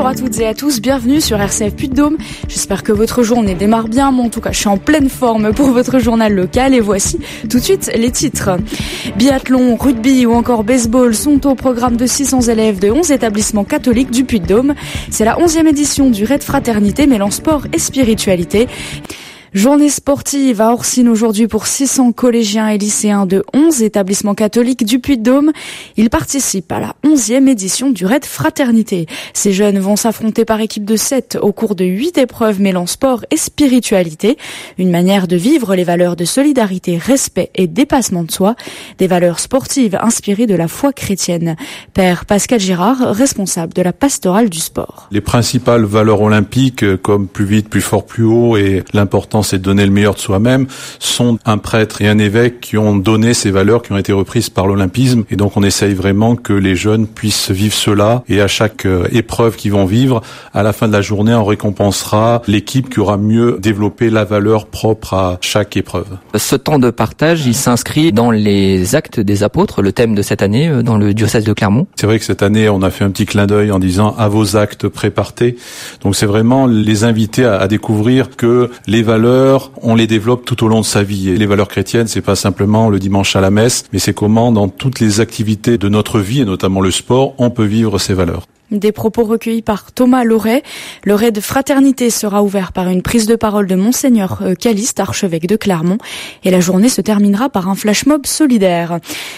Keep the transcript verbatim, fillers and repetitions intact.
à toutes et à tous, bienvenue sur R C F Puy-de-Dôme. J'espère que votre journée démarre bien, moi en tout cas je suis en pleine forme pour votre journal local et voici tout de suite les titres. Biathlon, rugby ou encore baseball sont au programme de six cents élèves de onze établissements catholiques du Puy-de-Dôme. C'est la onzième édition du Raid Fraternité mêlant sport et spiritualité. Journée sportive à Orsine aujourd'hui pour six cents collégiens et lycéens de onze établissements catholiques du Puy-de-Dôme. Ils participent à la onzième édition du Raid Fraternité. Ces jeunes vont s'affronter par équipe de sept au cours de huit épreuves mêlant sport et spiritualité. Une manière de vivre les valeurs de solidarité, respect et dépassement de soi. Des valeurs sportives inspirées de la foi chrétienne. Père Pascal Girard, responsable de la pastorale du sport. Les principales valeurs olympiques comme plus vite, plus fort, plus haut et l'important c'est de donner le meilleur de soi-même, sont un prêtre et un évêque qui ont donné ces valeurs qui ont été reprises par l'olympisme. Et donc on essaye vraiment que les jeunes puissent vivre cela. Et à chaque épreuve qu'ils vont vivre, à la fin de la journée, on récompensera l'équipe qui aura mieux développé la valeur propre à chaque épreuve. Ce temps de partage, il s'inscrit dans les actes des apôtres, le thème de cette année dans le diocèse de Clermont. C'est vrai que cette année, on a fait un petit clin d'œil en disant « à vos actes prépartés ». Donc c'est vraiment les inviter à, à découvrir que les valeurs on les développe tout au long de sa vie. Et les valeurs chrétiennes, c'est pas simplement le dimanche à la messe, mais c'est comment, dans toutes les activités de notre vie, et notamment le sport, on peut vivre ces valeurs. Des propos recueillis par Thomas Loret. Le raid Fraternité sera ouvert par une prise de parole de Monseigneur Caliste, archevêque de Clermont. Et la journée se terminera par un flash mob solidaire.